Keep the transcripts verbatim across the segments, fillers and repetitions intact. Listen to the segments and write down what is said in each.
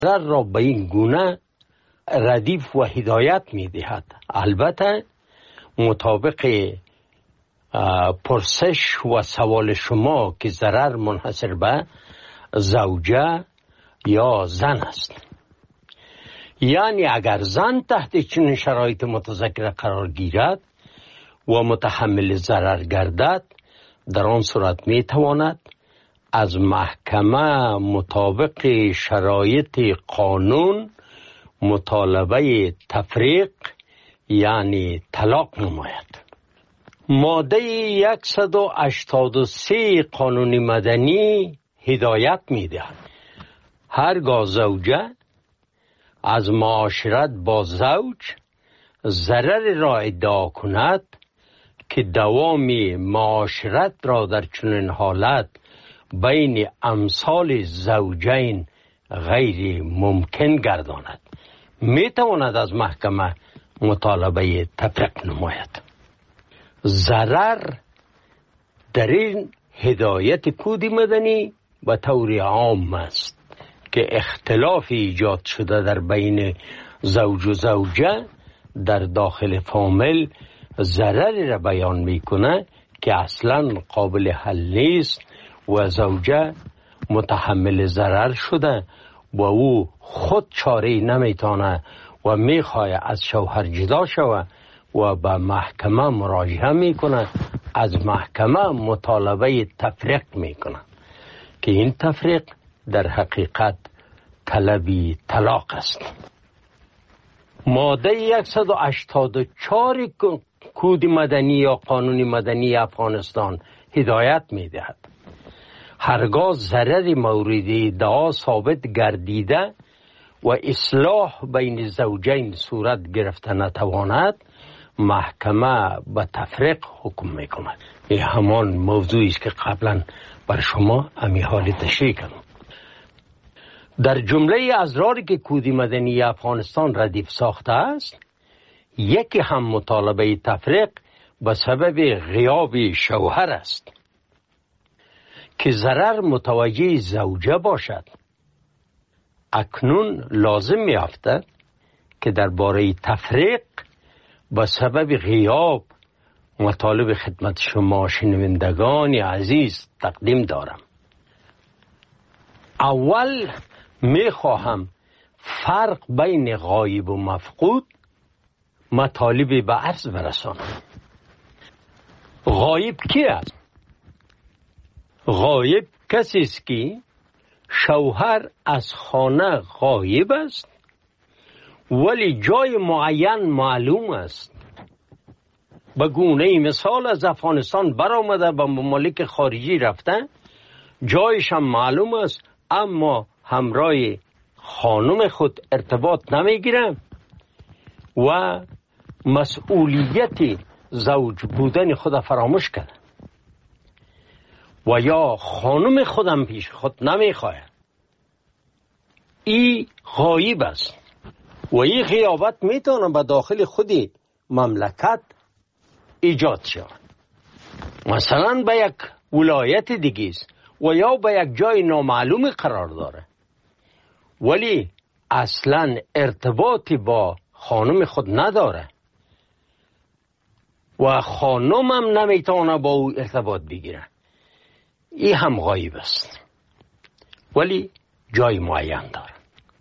را به این گونه ردیف و هدایت می دهد. البته مطابق پرسش و سوال شما که ضرر منحصر به زوجه یا زن است، یعنی اگر زن تحت چنین شرایط متذکره قرار گیرد و متحمل ضرر گردد، در آن صورت می تواند از محکمه مطابق شرایط قانون مطالبه تفریق یعنی طلاق نماید. ماده صد و هشتاد و سه قانون مدنی هدایت می دهد هرگاه زوجه از معاشرت با زوج ضرر را ادعا کند که دوام معاشرت را در چنین حالت بین امثال زوجین غیر ممکن گرداند، می تواند از محکمه مطالبه تفریق نماید. ضرر در این هدایت کود مدنی به طور عام است که اختلاف ایجاد شده در بین زوج و زوجه در داخل فامیل ضرری را بیان میکنه که اصلا قابل حل نیست و زوجه متحمل ضرر شده و او خود چاره‌ای نمیتونه و میخواه از شوهر جدا شود و به محکمه مراجعه میکنه، از محکمه مطالبه تفریق میکنه که این تفریق در حقیقت طلبی طلاق است. ماده صد و هشتاد و چهار کود مدنی یا قانون مدنی افغانستان هدایت میدهد هرگاه ضرر مورد ادعا ثابت گردیده و اصلاح بین زوجین صورت گرفته نتواند، محکمه به تفریق حکم میکند. این همان موضوعی است که قبلا بر شما امی حال تشریح کردم. در جمله ازراری که کود مدنی افغانستان ردیف ساخته است، یکی هم مطالبه تفریق به سبب غیاب شوهر است که ضرر متوجه زوجه باشد. اکنون لازم می افتد که درباره تفریق به سبب غیاب مطالب خدمت شما شنوندگان عزیز تقدیم دارم. اول می خواهم فرق بین غایب و مفقود مطالب به عرض برسانم. غایب کی است؟ غایب کسی است که شوهر از خانه غایب است ولی جای معین معلوم است. به گونه مثال از افغانستان برآمده به ممالک خارجی رفته، جایش هم معلوم است اما همراه خانم خود ارتباط نمیگیره و مسئولیت زوج بودن خود فراموش کرده و یا خانم خودم پیش خود نمیخواه. این غایب است و این غیابت میتونه به داخل خودی مملکت ایجاد شود، مثلا به یک ولایت دیگه است و یا به یک جای نامعلوم قرار داره ولی اصلا ارتباطی با خانم خود نداره و خانم هم نمیتونه با او ارتباط بگیره. این هم غایب است ولی جای معین داره.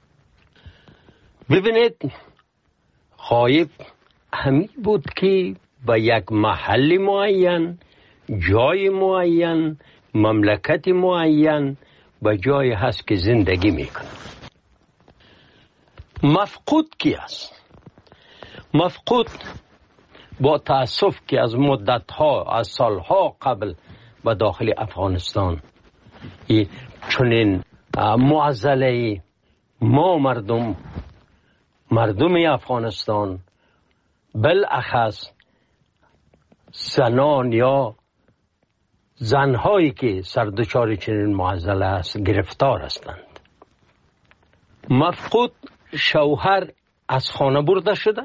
ببینید، غایب همین بود که به یک محل معین، جای معین، مملکت معین به جای هست که زندگی میکنه. مفقود کی است؟ مفقود با تأسف که از مدتها، از سالها قبل به داخل افغانستان چنین معضله ما مردم مردم افغانستان بالاخص زنان یا زنهایی که سردچار چنین معضله است گرفتار هستند. مفقود شوهر از خانه برده شده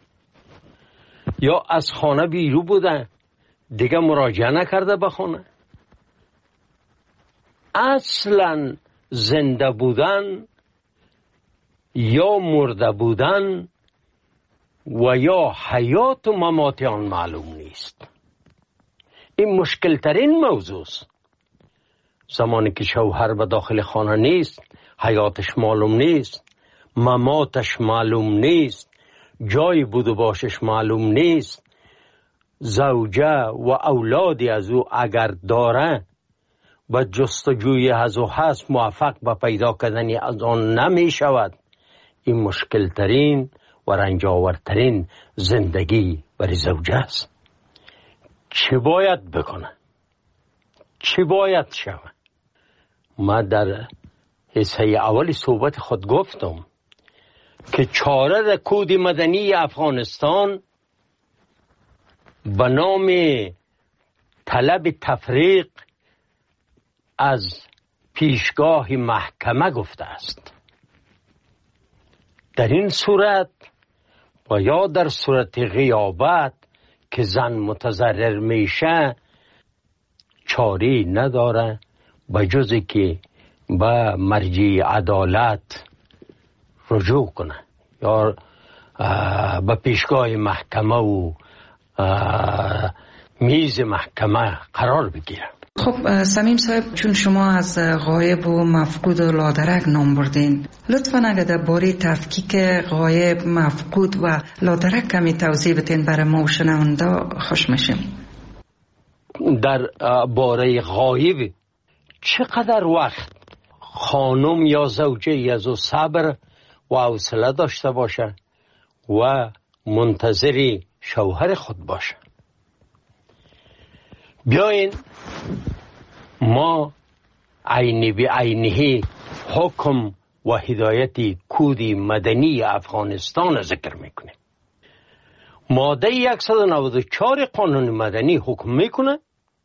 یا از خانه بیرون بوده، دیگه مراجعه نکرده به خانه، اصلا زنده بودن یا مرده بودن و یا حیات و ممات آن معلوم نیست. این مشکل ترین موضوع است. زمانی که شوهر به داخل خانه نیست، حیاتش معلوم نیست، مماتش معلوم نیست، جای بود و باشش معلوم نیست، زوجه و اولادی از او اگر داره و جستجوی از او هست موفق به پیدا کردن از آن نمی شود. این مشکل ترین و رنجاورترین زندگی برای زوجه است. چه باید بکنه؟ چه باید شود؟ ما در حصه اولی صحبت خود گفتم که چاره کود مدنی افغانستان به نام طلب تفریق از پیشگاه محکمه گفته است. در این صورت و یا در صورت غیابت که زن متضرر میشه چاری نداره به جزی که به مرجع عدالت رجوع کنه یا به پیشگاه محکمه و میز محکمه قرار بگیره. خب صمیم صاحب، چون شما از غایب و مفقود و لادرک نام بردین، لطفاً اگر در باره تفکیک غایب، مفقود و لادرک کمی توضیح بدین برای ما و شنونده خوش میشیم. در باره غایب چقدر وقت خانم یا زوجه از او صبر و حوصله داشته باشه و منتظر شوهر خود باشه؟ بیاین ما عینی به عینی حکم و هدایت کود مدنی افغانستان ذکر میکنه. ماده صد و نود و چهار قانون مدنی حکم میکنه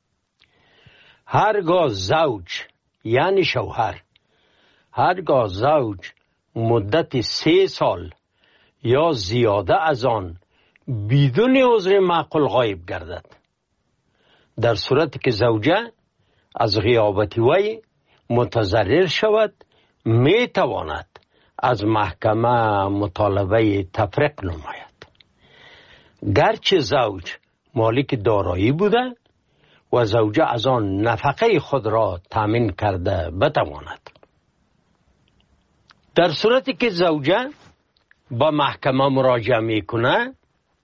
هرگاه زوج یعنی شوهر هرگاه زوج مدت سه سال یا زیاده از آن بدون عذر معقول غایب گردد، در صورتی که زوجه از غیابت وی متضرر شود می تواند از محکمه مطالبه تفریق نماید، گرچه زوج مالک دارایی بوده و زوجه از آن نفقه خود را تامین کرده بتواند. در صورتی که زوجه با محکمه مراجعه میکنه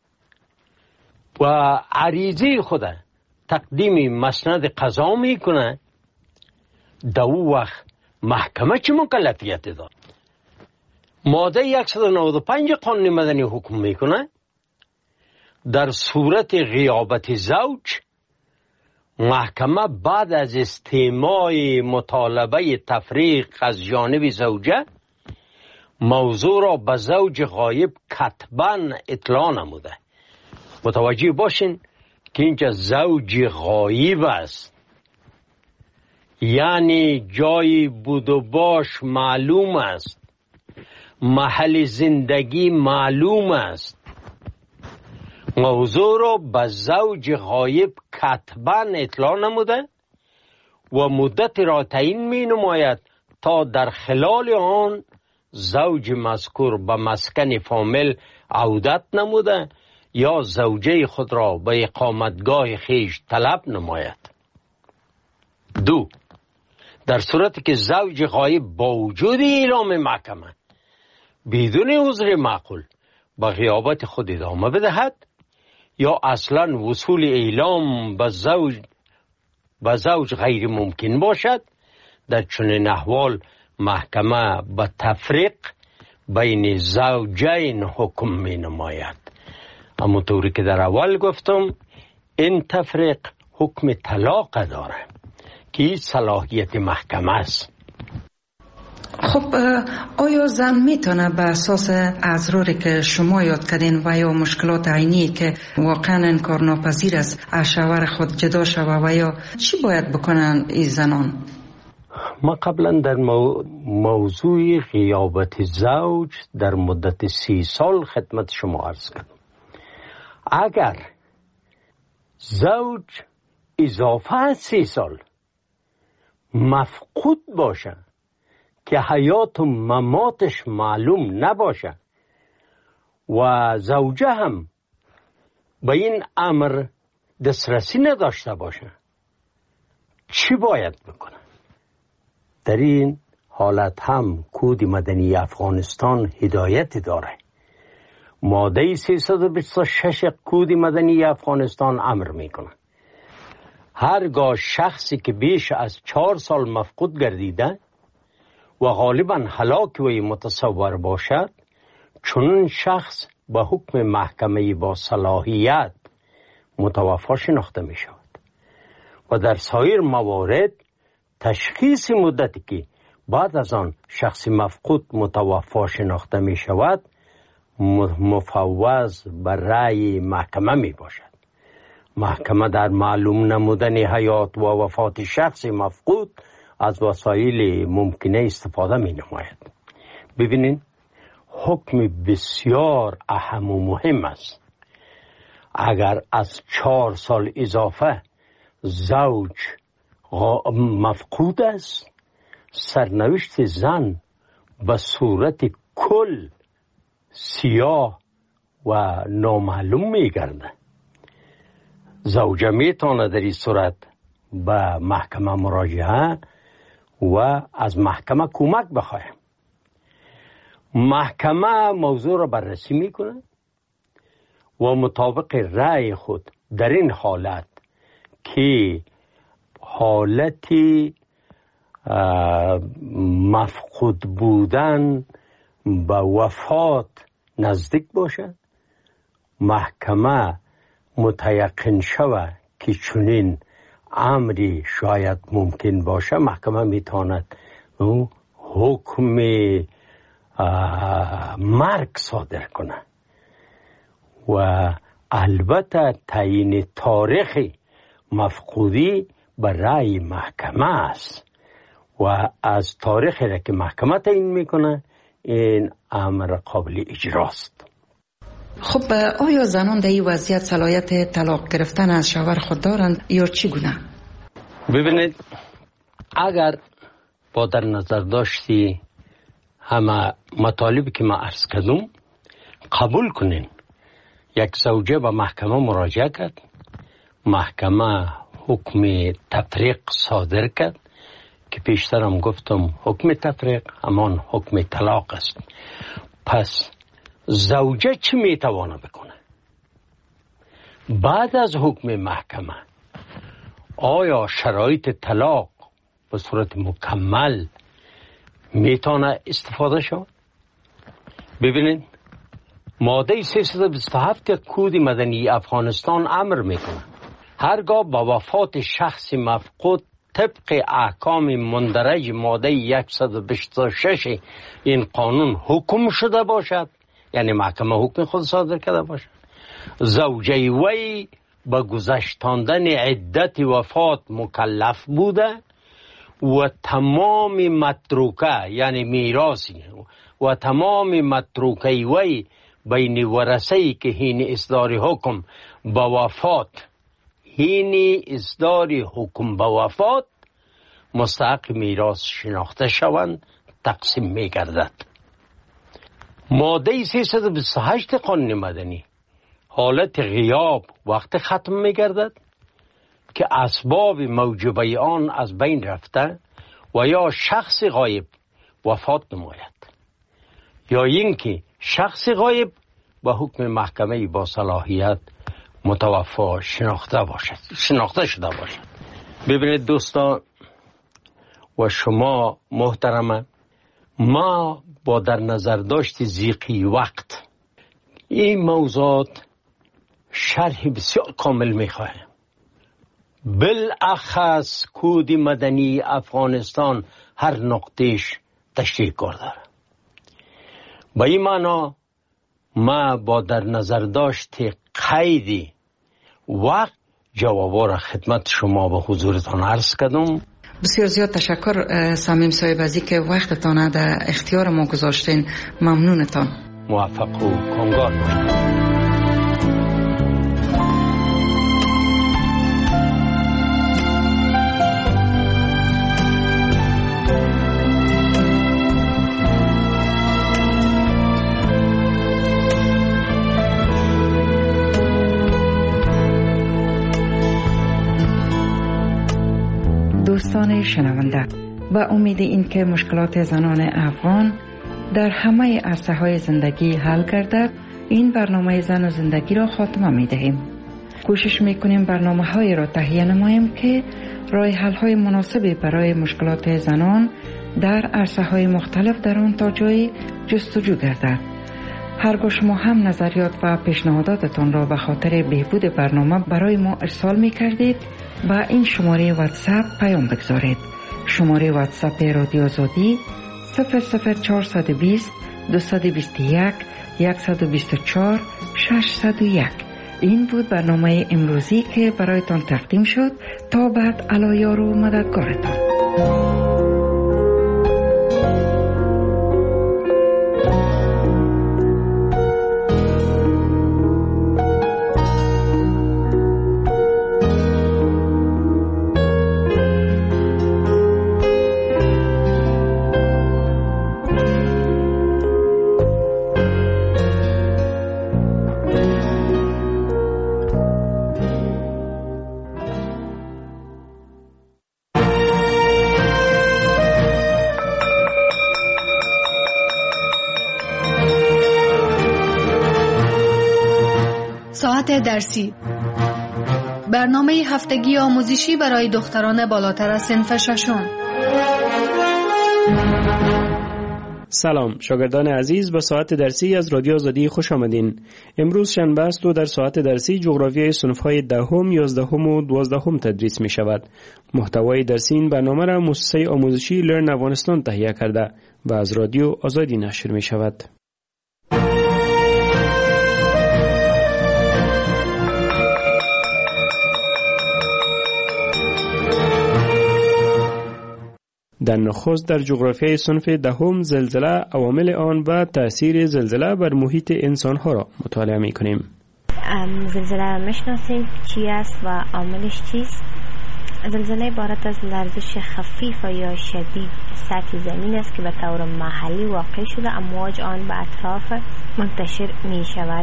و عریضه خود تقدیم مسند قضا میکنه، در او وقت محکمه چه مکلفیت داد؟ ماده صد و نود و پنج قانون مدنی حکم میکنه در صورت غیابت زوج محکمه بعد از استماع مطالبه تفریق از جانب زوجه موضوع را به زوج غایب کتباً اطلاع نموده. متوجه باشین که اینجا زوج غایب است، یعنی جای بود و باش معلوم است، محل زندگی معلوم است. موضوع را به زوج غایب کتباً اطلاع نموده و مدت را تعیین می نماید تا در خلال آن زوج مذکور به مسکن فامیل عودت نموده یا زوجه خود را به اقامتگاه خیش طلب نماید. دو، در صورتی که زوج غایب با وجود اعلام محکمه بدون عذر معقول به غیابت خود ادامه بدهد یا اصلا وصول اعلام به زوج به زوج غیر ممکن باشد، در چنین احوال محکمه به تفریق بین زوجین حکم می نماید. همونطوری که در اول گفتم این تفریق حکم طلاق داره که صلاحیت محکمه است. خب آیا زن میتونه به اساس اضراری که شما یاد کردین و یا مشکلات عینی که واقعا انکار ناپذیر است از شوهر خود جدا شوه و یا چی باید بکنن این زنان؟ ما قبلا در مو... موضوع غیابت زوج در مدت سی سال خدمت شما عرض کردم. اگر زوج اضافه از سی سال مفقود باشه که حیات و مماتش معلوم نباشه و زوجه هم به این امر دسترسی نداشته باشه، چی باید بکنه؟ در این حالت هم کود مدنی افغانستان هدایت داره. ماده سیصد و بیست و شش کود مدنی افغانستان امر میکنه هرگاه شخصی که بیش از چهار سال مفقود گردیده و غالبا هلاک وی متصور باشد، چون شخص به حکم محکمه با صلاحیت متوفا شناخته می شود و در سایر موارد تشخیص مدتی که بعد از آن شخص مفقود متوفا شناخته می شود مفوض به رأی محکمه می باشد. محکمه در معلوم نمودن حیات و وفات شخص مفقود از وسایل ممکنه استفاده می نماید. ببینید حکم بسیار اهم و مهم است. اگر از چهار سال اضافه زوج مفقود است، سرنوشت زن به صورت کل سیاه و نامعلوم می گرده. زوجه می تانه در این صورت به محکمه مراجعه و از محکمه کمک بخواهد. محکمه موضوع را بررسی میکنه و مطابق رأی خود در این حالت که حالتی مفقود بودن به وفات نزدیک باشد، محکمه متیقن شود که چنین امری شاید ممکن باشه، محکمه میتواند حکم مرگ صادر کنه و البته تعیین تاریخ مفقودی به رأی محکمه است و از تاریخی را که محکمه تعیین میکنه این امر قابل اجراست. خب آیا زنان در این وضعیت صلاحیت طلاق گرفتن از شوهر خود دارند یا چگونه؟ ببینید اگر با در نظر داشتی همه مطالبی که ما عرض کردم قبول کنین، یک زوجه به محکمه مراجعه کرد، محکمه حکم تفریق صادر کرد که پیشتر هم گفتم حکم تفریق همان حکم طلاق است. پس زوجه چی میتوانه بکنه؟ بعد از حکم محکمه آیا شرایط طلاق به صورت مکمل میتونه استفاده شود؟ ببینید ماده سیصد و بیست و هفت کود مدنی افغانستان امر میکنه هرگاه با وفات شخص مفقود طبق احکام مندرج ماده صد و بیست و شش این قانون حکم شده باشد، یعنی محکمه حکم خود صادر کرده باشد، زوجه وی به گذشتاندن عدت وفات مکلف بوده و تمام متروکه یعنی میراثی و تمام متروکه وی بین ورثه‌ای که هین اصدار حکم به وفات هین اصدار حکم به وفات مستحق میراث شناخته شوند تقسیم می گردد. ماده سیصد و بیست و هشت قانون مدنی حالت غیاب وقت ختم می گردد که اسباب موجبه آن از بین رفته و یا شخص غایب وفات نماید یا اینکه شخص غایب با حکم محکمه با صلاحیت متوفا شناخته باشد شناخته شده باشد. ببینید دوستان و شما محترمه، ما با در نظر داشت ضیقی وقت این موضوعات شرح بسیار کامل میخواهیم. بالاخص کود مدنی افغانستان هر نقطهش تشریح کرده. با این معنا ما با در نظر داشت قیدی وقت جوابا را خدمت شما به حضورتان عرض کردم. بسیار زیاد تشکر صمیم صاحب از اینکه وقتتان در اختیار ما گذاشتین. ممنونتان. موفق و کامگار باشید. دوستان شنونده، و امید این که مشکلات زنان افغان در همه عرصه‌های زندگی حل گردد، این برنامه زن و زندگی را خاتمه می دهیم. کوشش می کنیم برنامه های را تهیه نماییم که راه حل های مناسبی برای مشکلات زنان در عرصه‌های مختلف در آن تا جای جستجو گردد. هرگاه شما هم نظریات و پیشنهاداتتان را به خاطر بهبود برنامه برای ما ارسال می کردید، با این شماره واتساپ پیام بگذارید. شماره واتساپ رادیو آزادی صفر صفر چهارصد و بیست دویست و بیست و یک صد و بیست و چهار ششصد و یک. این بود برنامه امروزی که برایتان تقدیم شد. تا بعد، الایار و مددگارتان. ساعت درسی، برنامه هفتگی آموزشی برای دختران بالاتر از صنف ششم. سلام شاگردان عزیز، به ساعت درسی از رادیو آزادی خوش آمدین. امروز شنبه است و در ساعت درسی جغرافیای صنف‌های دهم، یازدهم و دوازدهم تدریس می شود. محتوای درسی این برنامه را مؤسسه آموزشی لرن افغانستان تهیه کرده و از رادیو آزادی نشر می شود. در نخست در جغرافیای صنف دهم زلزله، عوامل آن و تأثیر زلزله بر محیط انسانها را مطالعه می کنیم. زلزله میشناسیم چی است و عاملش چیست؟ زلزله عبارت از لرزش خفیف و یا شدید سطح زمین است که به طور محلی واقع شده، امواج آن به اطراف منتشر می شود.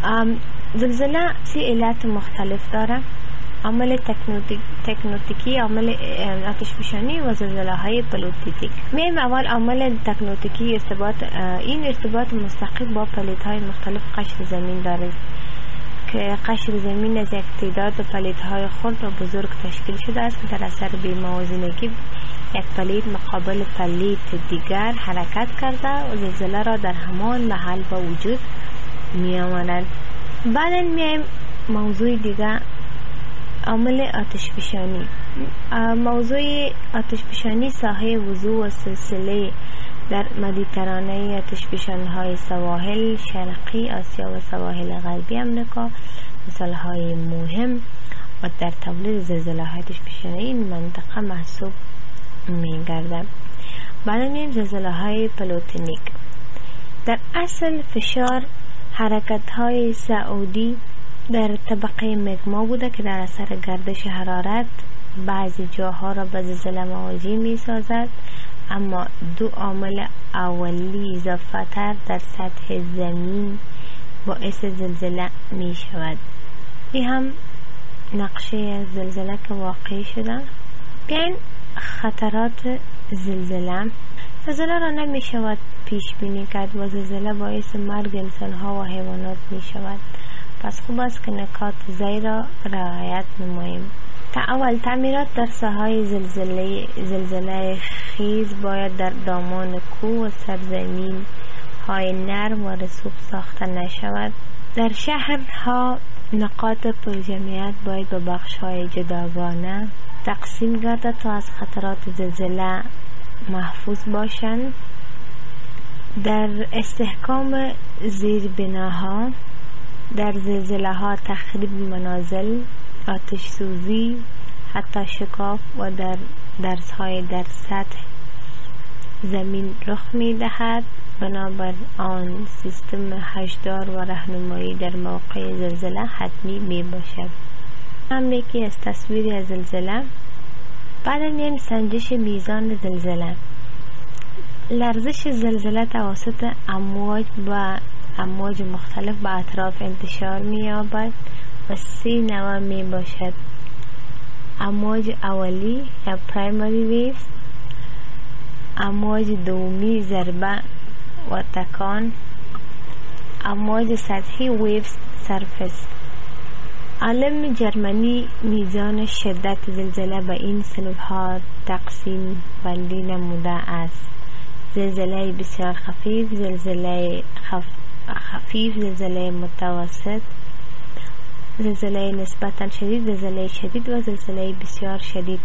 زلزله سی علت مختلف داره: عامل تکنوتیکی، عامل آتش فشانی و زلزله های پلیتیک. میم اول عامل تکنوتیکی، ارتباط این ارتباط مستقیم با پلیت های مختلف قشر زمین دارد که قشر زمین از یک تعداد پلیت های خرد و بزرگ تشکیل شده است که در اثر بی‌موازنگی یک پلیت مقابل پلیت دیگر حرکت کرده و زلزله را در همان محل با وجود می آورد. بعد میم موضوع دیگر، عامل آتش فشانی. موضوع آتش فشانی ساحه وضوح و سلسله در مدیترانه آتش فشان‌های سواحل شرقی آسیا و سواحل غربی امریکا مثال‌های مهم و در تولید زلزله‌های آتش فشانی این منطقه محسوب می‌گردد. بعد می‌ریم زلزله‌های پلوتونیک. در اصل فشار حرکت‌های صعودی در طبقه مگما بوده که در اثر گردش حرارت بعضی جاها را به زلزله مواجه می سازد، اما دو عامل اولی اضافه تر در سطح زمین باعث زلزله می شود. این هم نقشه زلزله که واقع شده. بیاین خطرات زلزله. زلزله را نمی شود پیش بینی کرد و زلزله باعث مرگ انسان ها و حیوانات می شود. پس خوب است که نکات زیر را رعایت نماییم. تا اول تعمیرات در ساحه زلزله زلزله خیز باید در دامان کوه و سرزمین های نرم و رسوب ساخته نشود. در شهرها نقاط پرجمعیت باید به بخش های جداگانه تقسیم گردد تا از خطرات زلزله محفوظ باشند. در استحکام زیربناها، در زلزله ها تخریب منازل، آتش سوزی، حتی شکاف و در درس های در سطح زمین رخ می دهد. بنابر آن سیستم هشدار و راهنمایی در موقع زلزله حتمی می باشد. هم یکی از تصویری از زلزله. بعد نیم سنجش میزان زلزله. لرزش زلزله توسط امواج و امواج مختلف به اطراف انتشار می یابد و سی نوع می باشد. امواج اولی یا پرایمری ویوز، امواج دومی ضربه و تکان، امواج سطحی ویوز سرفس. عالم جرمنی میزان شدت زلزله به این صنف‌ها تقسیم بندی نموده است: زلزله بسیار خفیف، زلزله خف... خفیف، زلزله متوسط، زلزله نسبتاً شدید، زلزله شدید و زلزله بسیار شدید.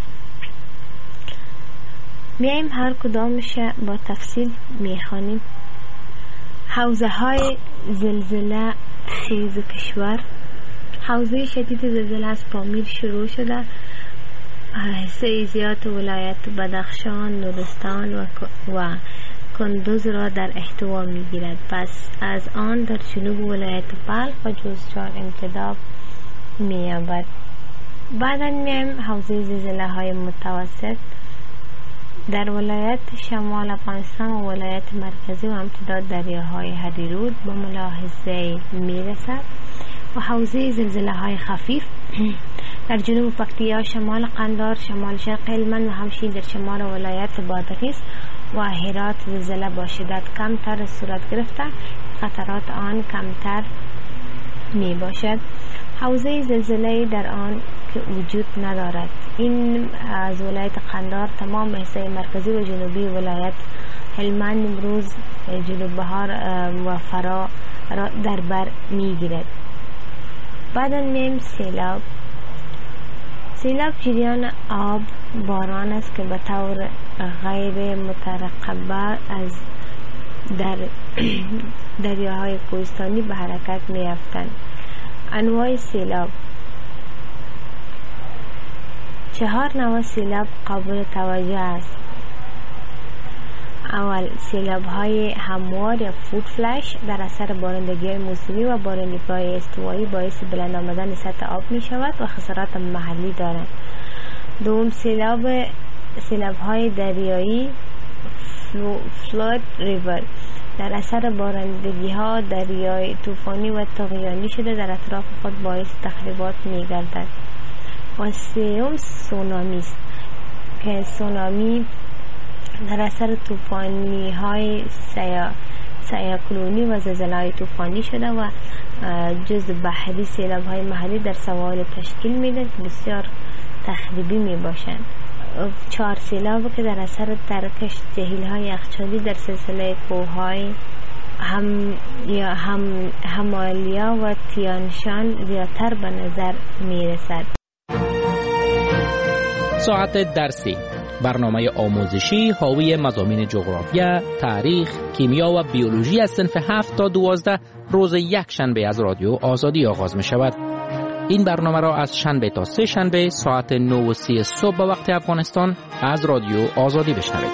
میایم هر کدامش با تفصیل میخوانیم. حوزه های زلزله خیز کشور. حوزه شدید زلزله از پامیر شروع شده، حصه زیاد ولایت بدخشان، نورستان و, و کندوز را در احتوا می گیرد. پس از آن در جنوب ولایت بلخ و جوزجان امتداد می یابد. بعدا میایم حوزه زلزله های متوسط. در ولایت شمال افغانستان و ولایت مرکزی و امتداد دریاهای هریرود به ملاحظه می رسد. و حوزه زلزله های خفیف در جنوب پکتیا، شمال قندار، شمال شرق هلمند و همچنین در شمال ولایت بادغیس و هرات زلزله با شدت کمتر صورت گرفته، خطرات آن کمتر می باشد. حوزه زلزله در آن که وجود ندارد. این از ولایت قندار تمام حصه مرکزی و جنوبی ولایت هلمند، امروز جنوب بهار و فرا را در بر می گیرد. بعدا میم سیلاب. سیلاب جریان آب باران است که به طور غیر مترقبه از در دریاهای کوهستانی به حرکت می افتند. انواع سیلاب: چهار نوع سیلاب قابل توجه است. اول، سیلاب های هموار یا فود فلش در اثر بارندگی های موسمی و بارندگی های استوایی باعث بلند آمدن سطح آب می شود و خسارات محلی دارند. دوم، سیلاب سیلاب های دریایی فلود ریور در اثر بارندگی ها دریای طوفانی و طغیانی شده در اطراف خود باعث تخریبات می گردد. و سوم، سونامی است که سونامی در اثر طوفانی های سیا سیاکلونی و زلزله های طوفانی شده و جز بحری سیلاب های محلی در سواحل تشکیل میده که بسیار تخریبی می باشند. چهار، سیلاب که در اثر ترکش جهیل های یخچالی در سلسله کوههای هم یا هم همالیا و تیانشان زیادتر به نظر می رسد. ساعت درسی، برنامه آموزشی حاوی مضامین جغرافیا، تاریخ، کیمیا و بیولوژی از صنف هفت تا دوازده روز یک شنبه از رادیو آزادی آغاز می شود. این برنامه را از شنبه تا سه شنبه ساعت نه و سی صبح به وقت افغانستان از رادیو آزادی بشنوید.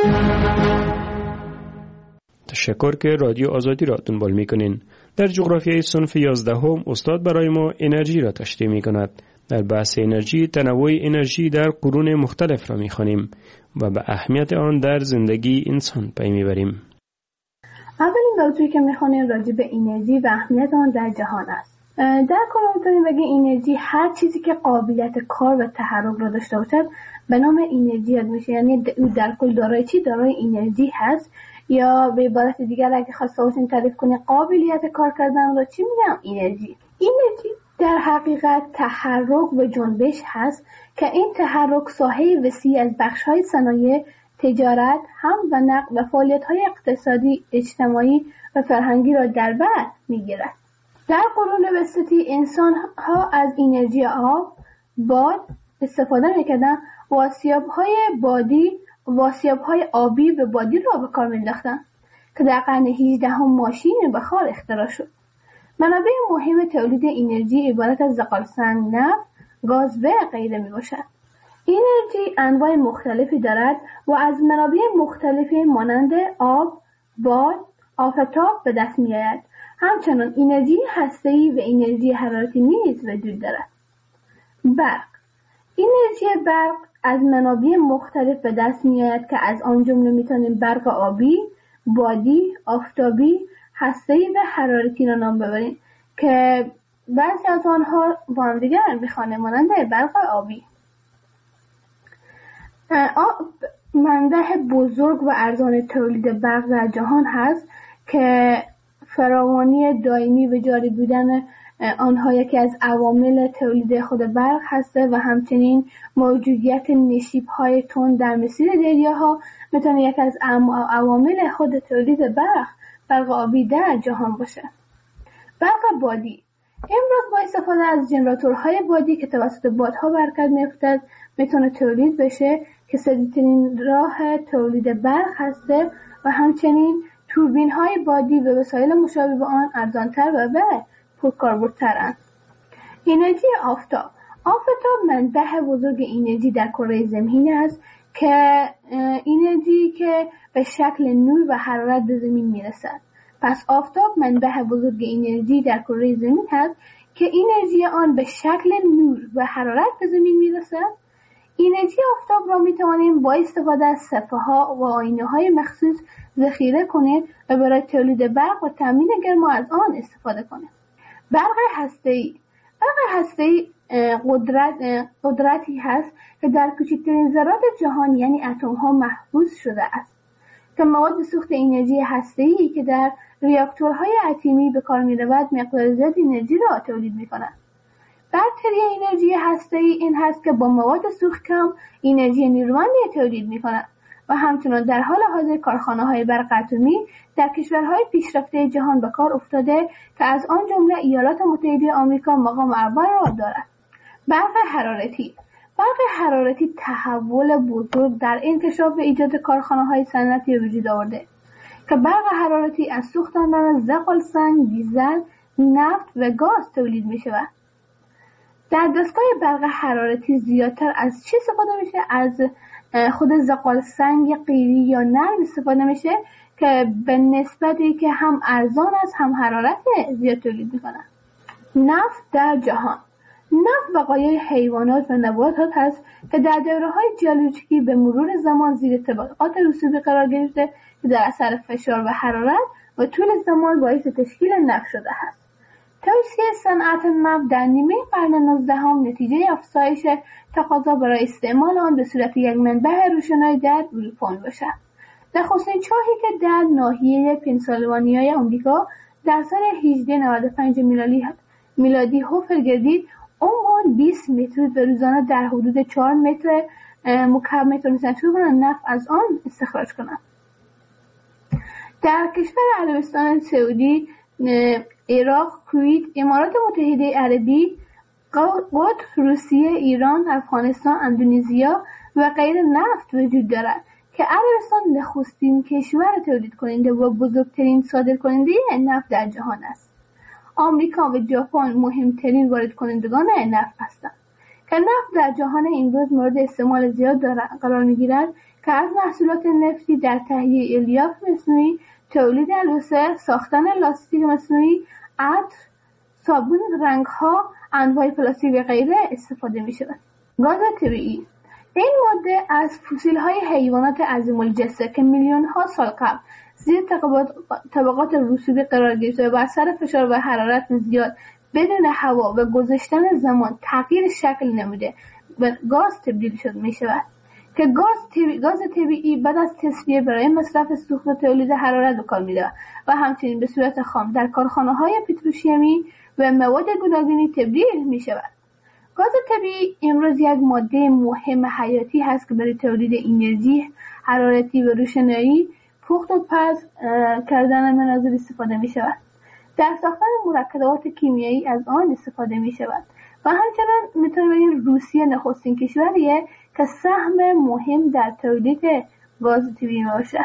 تشکر که رادیو آزادی را دنبال می کنین. در جغرافیای صنف یازده هم استاد برای ما انرژی را تشریح می کند. در بحث انرژی تنوع انرژی در قرون مختلف را می خوانیم و به اهمیت آن در زندگی انسان پی می بریم. اولین موضوعی که می خوانیم راجع به انرژی و اهمیت آن در جهان است. در کل میتونیم بگیم انرژی هر چیزی که قابلیت کار و تحرک را داشته باشد به نام انرژی یاد میشه. یعنی در کل دارای چی دارای انرژی هست، یا به عبارت دیگر اگه خواسته باشیم تعریف کنیم قابلیت کار کردن را چی میگم؟ انرژی. انرژی در حقیقت تحرک و جنبش هست که این تحرک ساحه وسیع از بخش‌های صنایع، تجارت، حمل و نقل و فعالیت‌های اقتصادی، اجتماعی و فرهنگی را در بر می‌گیرد. در قرون وسطی انسان‌ها از انرژی آب، باد استفاده می‌کردند و آسیاب‌های بادی و آسیاب‌های آبی به بادی را به کار می‌انداختند که در قرن هجدهم ماشین بخار اختراع شد. منابع مهم تولید انرژی عبارت از زغالسنگ، نفت، گاز و غیره میباشد. انرژی انواع مختلفی دارد و از منابع مختلفی مانند آب، باد، آفتاب به دست میآید. همچنان انرژی هسته‌ای و انرژی حرارتی نیز وجود دارد. برق. انرژی برق از منابع مختلف به دست میآید که از آن جمله میتونیم برق آبی، بادی، آفتابی، هسته‌ای و حرارتی را نام ببریم که بعضی از آنها با هم دیگر میخوانیم، مانند برق آبی. منبع بزرگ و ارزان تولید برق در جهان هست که فراوانی دائمی و جاری بودن آنها یکی از عوامل تولید خود برق هست و همچنین موجودیت نشیب‌های تند در مسیر دریاها میتونه یکی از عوامل خود تولید برق برق آبی در جهان باشه. برق بادی امروز با استفاده از جنراتورهای بادی که توسط بادها به حرکت می‌افتد میتونه تولید بشه که سریع‌ترین راه تولید برق هسته و همچنین توربین‌های بادی و وسایل مشابه به آن ارزان‌تر و به پرکاربردترند. انرژی آفتاب آفتاب منبع بزرگ انرژی در کره زمین است که انرژی که به شکل نور و حرارت به زمین میرسد. پس آفتاب منبع بزرگ انرژی در کره زمین است که انرژی آن به شکل نور و حرارت به زمین میرسد. انرژی آفتاب را میتوانیم با استفاده از صفحه‌ها و آینه‌های مخصوص ذخیره کنیم و برای تولید برق و تامین گرما از آن استفاده کنیم. برق هسته‌ای برق هسته‌ای قدرت قدرتی هست که در کوچکترین ذرات جهان یعنی اتم‌ها محفوظ شده است که مواد سوخت انرژی هسته‌ای که در ریاکتورهای اتمی به کار می‌رود مقدار زیاد انرژی را تولید می‌کند. برتری انرژی هسته‌ای این هست که با مواد سوخت کم انرژی نیرومندی تولید می‌کند و همچنین در حال حاضر کارخانه‌های برق اتمی در کشورهای پیشرفته جهان به کار افتاده که از آن جمله ایالات متحده آمریکا مقام اول را دارد. برق حرارتی برق حرارتی تحول بزرگ در انکشاف و ایجاد کارخانه‌های صنعتی وجود آورده که برق حرارتی از سوختن زغال سنگ، دیزل، نفت و گاز تولید می‌شود. در دستگاه برق حرارتی زیادتر از چی استفاده میشه؟ از خود زغال سنگ قیری یا نرم استفاده میشه که به نسبتی که هم ارزان است هم حرارت زیاد تولید میکنه. نفت در جهان نفت بقایای حیوانات و نباتات هست که در دوره‌های ژئولوژیکی به مرور زمان زیر طبقات رسوبی قرار گرفته که در اثر فشار و حرارت و طول زمان باعث تشکیل نفت شده است. توسعه صنعت نفت در نیمه قرن نوزدهم نتیجه افزایش تقاضا برای استعمال آن به صورت یک منبع روشنایی در اروپا میباشد. نخستین چاهی که در ناحیه پنسیلوانیای آمریکا در سال هزار و نود و پنج میلادی میلادی حفر گردید، عمق بیست متر و روزانه در حدود چهار متر مکعب متر مسطح نفت از آن استخراج کنند. در کشور عربستان سعودی، عراق، کویت، امارات متحده عربی، قطر، روسیه، ایران، افغانستان، اندونزیا و غیره نفت وجود دارد که عربستان نخستین کشور تولید کننده و بزرگترین صادر کننده نفت در جهان است. آمریکا و ژاپن مهمترین وارد کنندگان نفت هستند که نفت در جهان امروز مورد استعمال زیاد قرار می‌گیرد که از محصولات نفتی در تهیه الیاف مصنوعی، تولید الوسه، ساختن لاستیک مصنوعی، عطر، صابون، رنگ‌ها، انواع پلاستیک و غیره استفاده می‌شود. گاز طبیعی این ماده از فسیل‌های حیوانات عظیم الجثه که میلیون‌ها سال قبل زیر طبقات رسوبی قرار گرفته و بر اثر فشار و حرارت زیاد بدون هوا و گذشتن زمان تغییر شکل نموده به گاز تبدیل شد می‌شود که گاز طبیعی گاز طبیعی بعد از تصفیه برای مصرف سوخت و تولید حرارت به کار می‌رود و همچنین به صورت خام در کارخانه‌های پتروشیمی و مواد گوناگونی تبدیل می‌شود. گاز طبیعی امروز یک ماده مهم حیاتی هست که برای تولید انرژی حرارتی و روشنایی، پخت و پز کردن منازل استفاده می‌شود. در ساختن مرکبات کیمیایی از آن استفاده می‌شود و همچنین می‌تونیم بگیم روسیه نخستین کشوریه که سهم مهم در تولید گاز طبیعی باشد.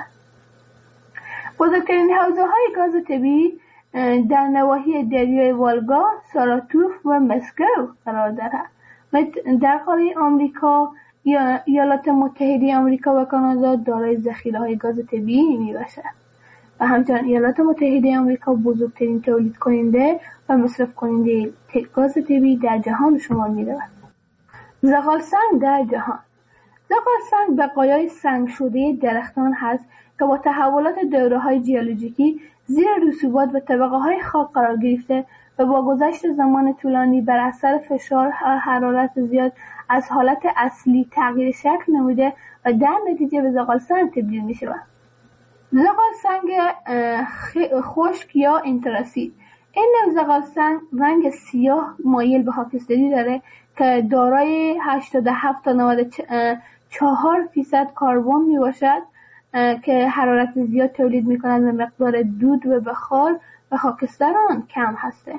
بزرگترین حوزه‌های گاز طبیعی در نواحی دریای والگا، ساراتوف و مسکو قرار دارد. در قاره آمریکا، ایالات متحده آمریکا و کانادا دارای ذخیره‌های گاز طبیعی میباشد و همچنین ایالات متحده آمریکا بزرگترین تولید کننده و مصرف کننده گاز طبیعی در جهان شمار می‌رود. زغال سنگ در جهان زغال سنگ بقایای سنگ شده درختان هست که با تحولات دوره‌های ژئولوژیکی زیر رسوبات و طبقه های خاک قرار گرفته و با گذشت زمان طولانی بر اثر فشار حرارت زیاد از حالت اصلی تغییر شکل نموده و در نتیجه به زغال سنگ تبدیل می شود. زغال سنگ خشک یا انتراسید. این نوع زغال سنگ رنگ سیاه مایل به خاکستری داره که دارای هشتاد و هفت تا نود و چهار فیصد کربن می باشد که حرارت زیاد تولید می کند و مقدار دود و بخار و خاکستر آن کم هسته.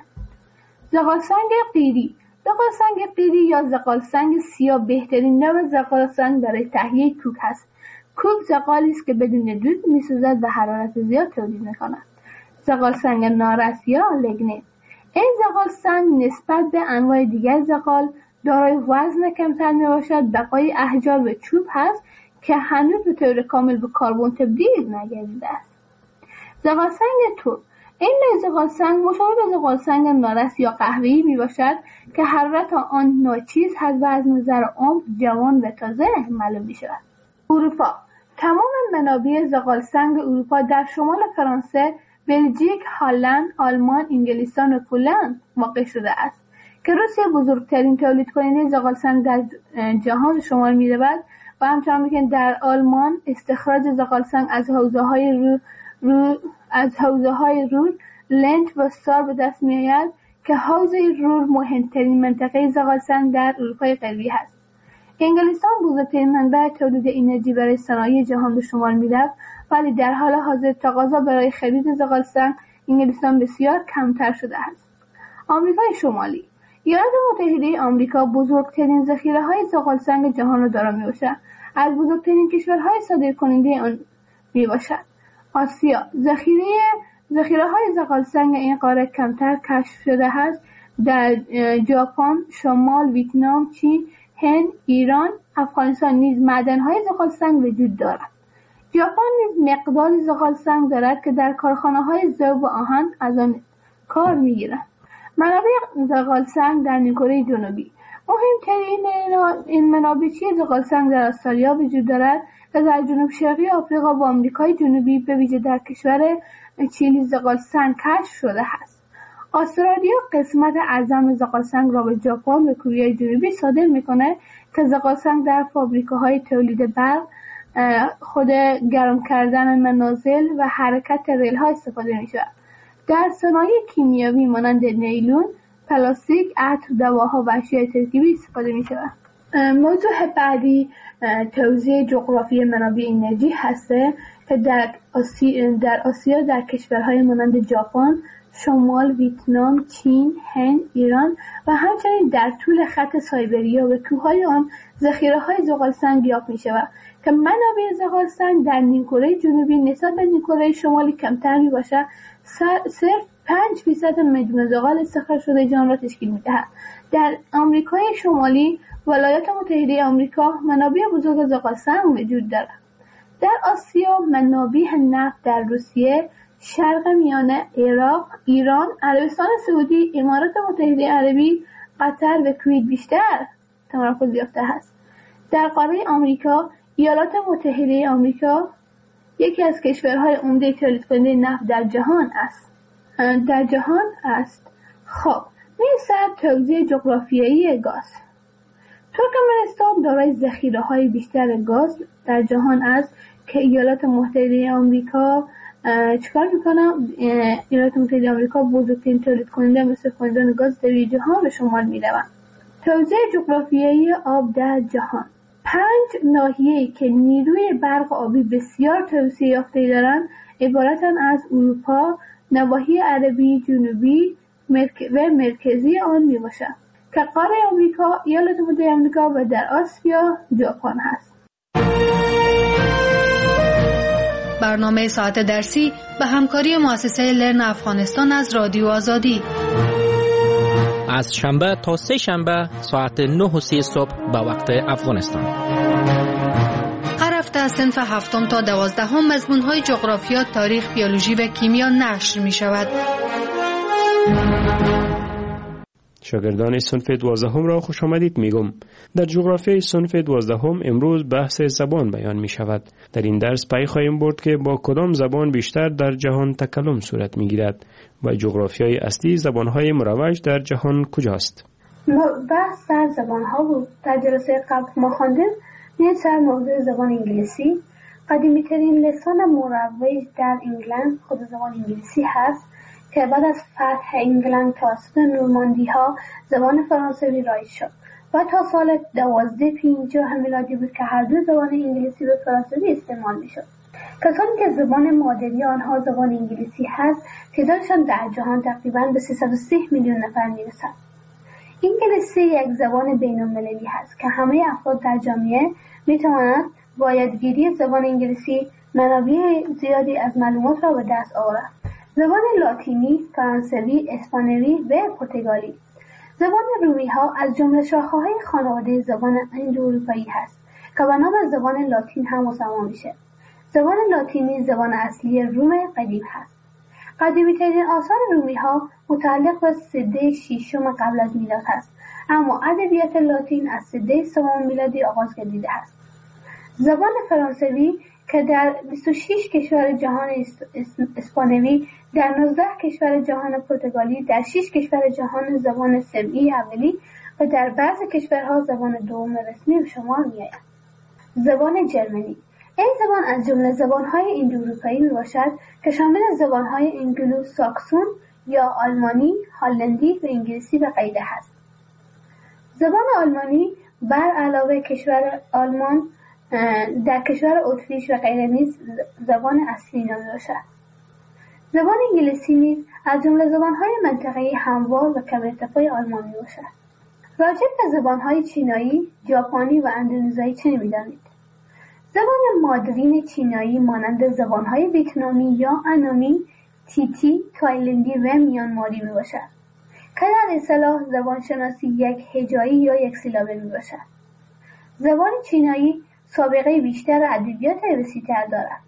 زغال سنگ قیری. زغال سنگ قیری یا زغال سنگ سیاه بهترین نوع زغال سنگ برای تهیه کوک است. کوک زغالی است که بدون دود می سوزد و حرارت زیاد تولید می کند. زغال سنگ نارس یا لگنیت. این زغال سنگ نسبت به انواع دیگر زغال دارای وزن کمتر می باشد. بقای احجار و چوب هست که هنوز به طور کامل به کربن تبدیل نگردیده است. زغال سنگ ترک. این نوع زغال سنگ مشابه به زغال سنگ نارس یا قهوه‌ای می باشد که حرارت آن ناچیز هست و از نظر عمر جوان و تازه معلوم می شود. اروپا. تمام منابع زغال سنگ اروپا در شمال فرانسه، بلژیک، هلند، آلمان، انگلستان و پولند واقع شده است که روسیه بزرگترین تولید کننده زغال سنگ در جهان شمار می رود و همچنان که در آلمان استخراج زغال سنگ از حوزه‌های رو رو از حوزه‌های رور، لنت و سار به دست می‌آید که حوزه رور مهمترین منطقه زغال سنگ در اروپای غربی است. انگلستان بزرگترین منبع تولید انرژی برای صنایع جهان به شمار می‌رفت، ولی در حال حاضر تقاضا برای خرید زغال سنگ انگلستان بسیار کمتر شده است. آمریکای شمالی. ایالات متحده آمریکا بزرگترین ذخیره‌های زغال سنگ جهان را دارا می‌باشد. از بزرگترین کشورهای صادرکننده آن می‌باشد. آسیا. ذخیره ذخیره‌های زغال سنگ این قاره کمتر کشف شده است. در ژاپن، شمال ویتنام، چین، هند، ایران، افغانستان نیز معدن‌های زغال سنگ وجود دارد. ژاپن نیز مقداری زغال سنگ دارد که در کارخانه‌های ذوب و آهن از آن کار می‌گیرند. منابع زغال سنگ در نیمکره جنوبی. مهمترین این منابع زغال سنگ در استرالیا وجود دارد که در جنوب شرقی آفریقا و آمریکای جنوبی به ویژه در کشور چیلی زغال سنگ کشف شده است. استرالیا قسمت اعظم زغال سنگ را به ژاپن و کره جنوبی صادر می‌کند که زغال سنگ در فابریکه‌های تولید برق، خود گرم کردن منازل و حرکت ریل‌ها استفاده می‌شود. در صنایع کیمیایی مانند نیلون، پلاستیک، عطر، دواها و اشیاء ترکیبی استفاده می‌شود. موضوع بعدی توزیع جغرافی منابع انرژی هسته که در آسیا در آسیا در کشورهای مانند ژاپن، شمال ویتنام، چین، هند، ایران و همچنین در طول خط سایبریا و کوههای آن ذخیره‌های زغال سنگ یافت می‌شود که منابع زغال سنگ در نیمکره جنوبی نسبت به نیمکره شمالی کمتر می‌باشد. صرف پنج فیصد مجموع زغال استخراج شده جهان را تشکیل می‌دهد. در آمریکای شمالی، ولایات متحده آمریکا منابع بزرگ زغال سنگ وجود دارد. در آسیا منابع نفت در روسیه، شرق میانه، عراق، ایران، عربستان سعودی، امارات متحده عربی، قطر و کویت بیشتر تمرکز یافته است. در قاره آمریکا، ایالات متحده آمریکا یکی از کشورهای عمده تولید کننده نفت در جهان است. در جهان است. خب، می‌رسد توزیع جغرافیایی گاز. ترکمنستان دارای ذخیره‌های بیشتر گاز در جهان است که ایالات متحده آمریکا چیکار میکنم؟ ایالات متحده آمریکا بزرگترین تولید کننده مصرف کنندگان گاز در جهان به شمار میروند. توزیع جغرافیایی آب در جهان. پنج ناحیه‌ای که نیروی برق آبی بسیار توسعه یافته دارند عبارتند از اروپا، نواحی عربی جنوبی و مرکزی آن میباشند که قاره آمریکا، ایالات متحده آمریکا و در آسیا ژاپن هست. برنامه ساعت درسی به همکاری مؤسسه لرن افغانستان از رادیو آزادی. از شنبه تا سه شنبه ساعت نه و سی صبح به وقت افغانستان. هر هفته از صنف هفتم تا دوازدهم مضمون‌های جغرافیا، تاریخ، بیولوژی و کیمیا نشر می شود. شاگردان صنف دوازدهم را خوش آمدید میگم. در جغرافیای صنف دوازدهم امروز بحث زبان بیان می شود. در این درس پی خواهیم برد که با کدام زبان بیشتر در جهان تکلم صورت می گیرد و جغرافیای اصلی زبانهای مروج در جهان کجاست. بحث سر زبانها بود. در جلسه قبل ما خواندیم میاد سر موضوع زبان انگلیسی. قدیمی ترین لسان مروج در انگلند خود زبان انگلیسی هست که بعد از فتح انگلند توسط نورماندی ها زبان فرانسوی رایج شد و تا سال دوازده پنجاه میلادی بود که هر دو زبان انگلیسی و فرانسوی استعمال می شد. کسانی که زبان مادری آنها زبان انگلیسی هست تعدادشان در جهان تقریباً به سیصد و سی میلیون نفر می رسد. انگلیسی یک زبان بین المللی هست که همه افراد در جامعه می توانند با یادگیری زبان انگلیسی منابع زیادی از معلومات را به دست آورند. زبان لاتینی، فرانسوی، اسپانیایی و پرتغالی. زبان رومی ها از جمله شاخه‌های خانواده زبان اندواروپایی هست که به نام زبان لاتین هم مسمى میشه. زبان لاتینی زبان اصلی روم قدیم هست. قدیمی ترین آثار رومی ها متعلق به سده ششم قبل از میلاد هست، اما ادبیات لاتین از سده سوم میلادی آغاز گردیده است. زبان فرانسوی که در بیست و شش کشور جهان اسپانیایی، در نوزده کشور جهان پرتغالی، در شش کشور جهان زبان سمعی اولی و در بعضی کشورها زبان دوم رسمی به شمار می‌آید. زبان جرمنی. این زبان از جمله زبان‌های اندواروپایی میباشد که شامل زبان‌های انگلو ساکسون یا آلمانی، هلندی و انگلیسی و غیره است. زبان آلمانی بر علاوه کشور آلمان در کشور اتریش و غیره نیز زبان اصلی نامیده باشد. زبان انگلیسی نیز از جمله زبان‌های منطقه‌ای هموار و کم ارتفاع آلمان میباشد. راجع به زبان‌های چینایی، ژاپنی و اندونزیایی چه می‌دانید؟ زبان مادرین چینایی مانند زبان‌های ویتنامی یا انامی، تیتی، تایلندی و میانماری میباشد که در اصطلاح زبان شناسی یک هجایی یا یک سیلابه میباشد. زبان چینایی سابقه بیشتر ادبیات وسیع‌تر دارد.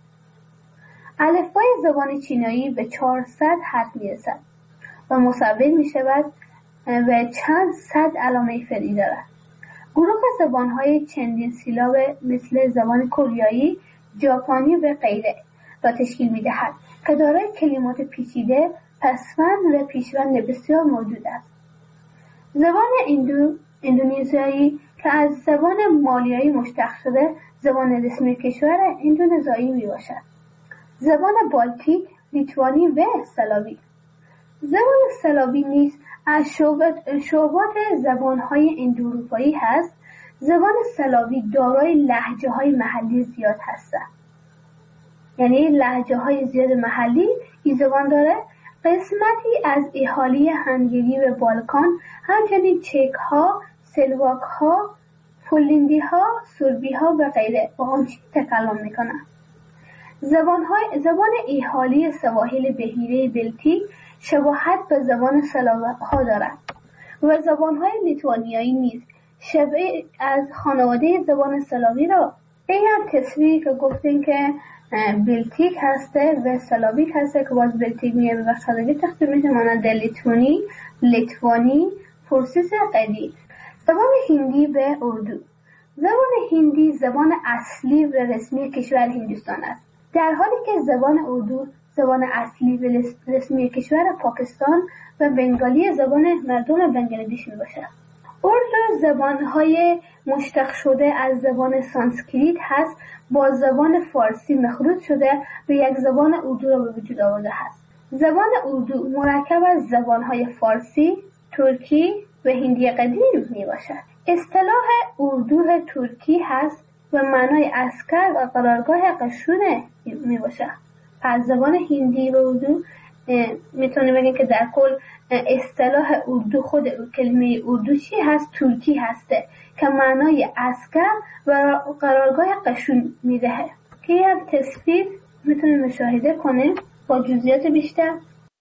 الفبای زبان چینایی به چهارصد حرف میرسد و مصور میشود و چند صد علامه فرعی دارد. گروه زبان‌های چندین سیلاب مثل زبان کوریایی، ژاپنی و غیره را تشکیل می‌دهد که دارای کلمات پیچیده، پسوند و پیشوند بسیار موجود است. زبان اندو اندونزیایی که از زبان مالیایی مشتق شده زبان رسمی کشور اندونزیایی میباشد. زبان بالتیک، لیتوانی و سلاوی. زبان سلاوی نیز از شعبات زبان‌های اندواروپایی هست. زبان سلاوی دارای لهجه‌های محلی زیاد هستند. یعنی لهجه‌های زیاد محلی این زبان داره. قسمتی از اهالی هنگری و بالکان، همچنین چک‌ها، سلواک‌ها، پولندی‌ها، سربی‌ها و غیره با آن تکلم می‌کنند. زبان‌های زبان اهالی سواحل بحیره بلتیک شباهت به زبان سلاوها دارد و زبان‌های لیتوانیایی نیز شبیه از خانواده زبان سلاوی را این تصویری که گفتیم که بلتیک هسته و سلاویک هسته که باز بلتیک میه به بخشادگی تقسیم میشه مانند لیتوانی، لیتوانی، پرسیس قدیم. زبان هندی و اردو. زبان هندی زبان اصلی و رسمی کشور هندوستان است، در حالی که زبان اردو زبان اصلی و رسمی کشور پاکستان و بنگالی زبان مردم بنگلادش می باشد. اردو زبانهای مشتق شده از زبان سانسکریت هست، با زبان فارسی مخلوط شده و یک زبان اردو را به وجود آورده است. زبان اردو مرکب از زبانهای فارسی، ترکی و هندی قدیم می باشد. اصطلاح اردو ترکی هست و معنای عسکر و قرارگاه قشون می باشد. از زبان هندی و اردو میتونیم بگیم که در کل اصطلاح اردو خود کلمه اردو چی هست؟ ترکی هسته که معنای عسکر و قرارگاه قشون میدهه که یک تصویر میتونیم مشاهده کنیم با جزئیات بیشتر.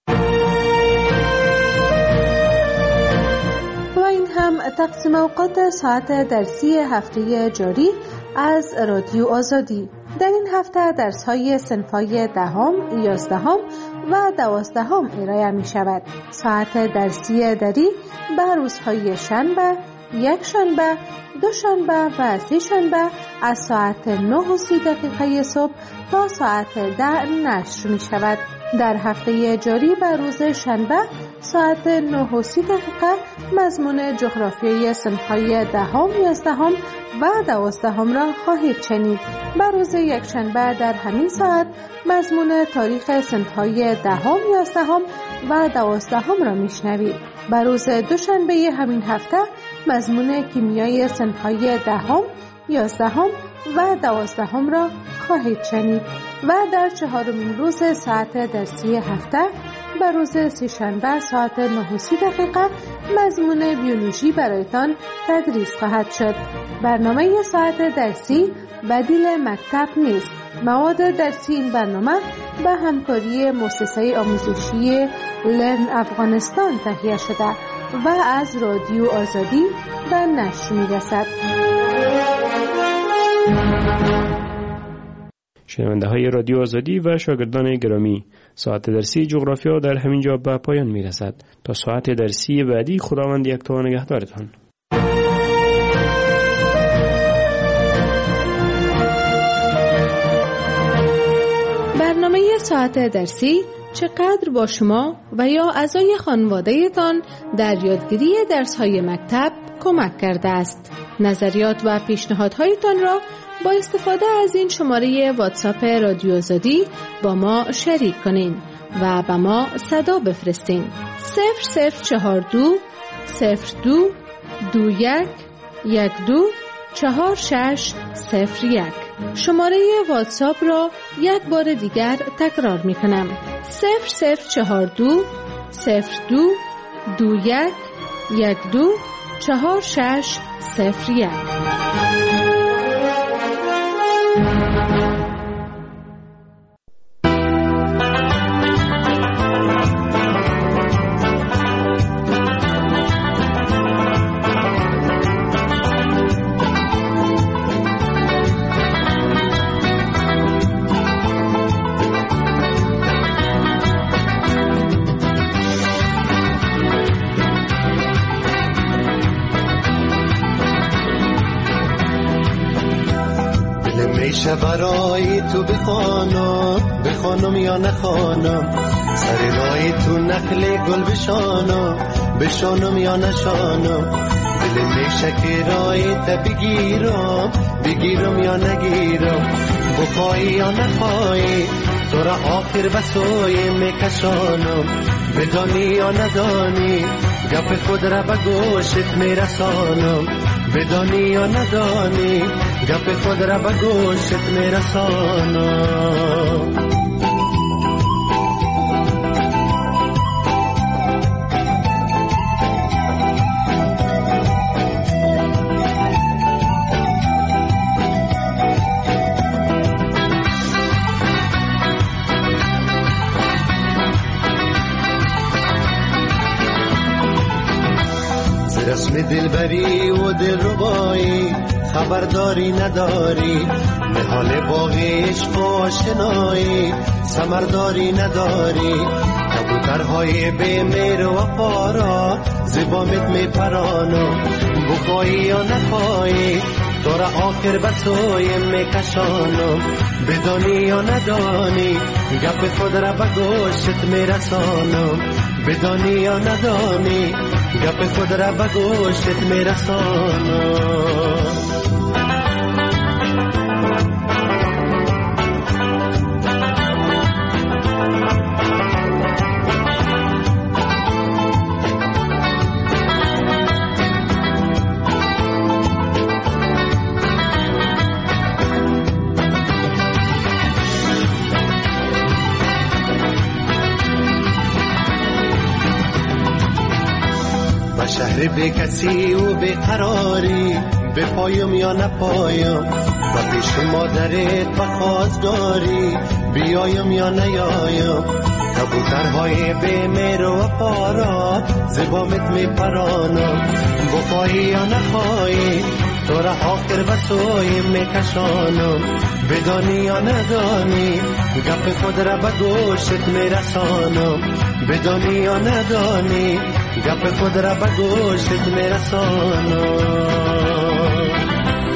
و این هم تقسیم اوقات ساعت درسی هفته جاری از رادیو آزادی. در این هفته درس‌های صنف‌های دهم، یازدهم و دوازدهم ارائه می شود. ساعت درسی دری به روزهای شنبه، یک شنبه، دو شنبه و سه شنبه از ساعت نه و سی دقیقه صبح تا ساعت ده نشر می شود. در هفته جاری به روز شنبه ساعت نه و سی دقیقه مضمون جغرافیای صنف‌های دهم، یازدهم و دوازدهم را خواهید شنید. به روز یکشنبه در همین ساعت مضمون تاریخ صنف‌های دهم، یازدهم و دوازدهم را میشنوید. به روز دوشنبه همین هفته مضمون کیمیای صنف‌های دهم، یازدهم و دوازدهم را خواهید شنید. و در چهارمین روز ساعت درسی هفته به روز سه‌شنبه ساعت نه و سی دقیقه مضمون بیولوژی برایتان تدریس خواهد شد. برنامه ساعت درسی بدیل مکتب نیست. مواد درسی این برنامه به همکاری مؤسسه آموزشی لرن افغانستان تهیه شده و از رادیو آزادی به نشر می‌رسد. شنونده های رادیو آزادی و شاگردان گرامی، ساعت درسی جغرافیا در همین جا به پایان می رسد. تا ساعت درسی بعدی خداوند یکتا و نگهدارتان. برنامه ساعت درسی چقدر با شما و یا اعضای خانواده تان در یادگیری درس‌های مکتب کمک کرده است. نظریات و پیشنهادهایتان را با استفاده از این شماره واتساپ رادیو آزادی با ما شریک کنین و با ما صدا بفرستین. صفر صفر چهار دو صفر دو دو یک یک دو چهار شش صفر یک. شماره واتساپ را یک بار دیگر تکرار می کنم. صفر صفر چهار دو صفر دو دو یک یک دو چهار شش صفر یک. میشه برای تو بخوانم بخوانم یا نخوانم، سر رای تو نخل گل بشانم بشانم یا نشانم، دل میشه که رای تو بگیرم بگیرم یا نگیرم، بخوای یا نخوای تو را آخر بسوی میکشانم، بدانی یا ندانی گپ خود را به گوشت میرسانم، بدانی یا ندانی گپ خود را به گوشت میرسانم. رسم دلبری و دلربایی خبرداری نداری، نهال باغیش آشنایی ثمرداری نداری، کبوترهای به مهر و وفا زبامت می پرانم، بخوایی یا نخوایی تو را آخر بسوی می کشانم، بدانی یا ندانی گپ خود را به گوشت می رسانم، بدانی یا ندانی گپ خود را به گوشت می رسانم. شهر بی کسی و بی قراری به پایم یا نپایم، و پیش مادرت بخواستگاری بیایم یا نیایم، کبوترهای به مهر و پارا زبامت می پرانم، بخوایی یا نخوایی تو را آخر به سوی میکشانم بدانی یا ندانی گپ خود را به گوشت میرسانم بدانی یا ندانی گپ خود را به گوشت میرسانم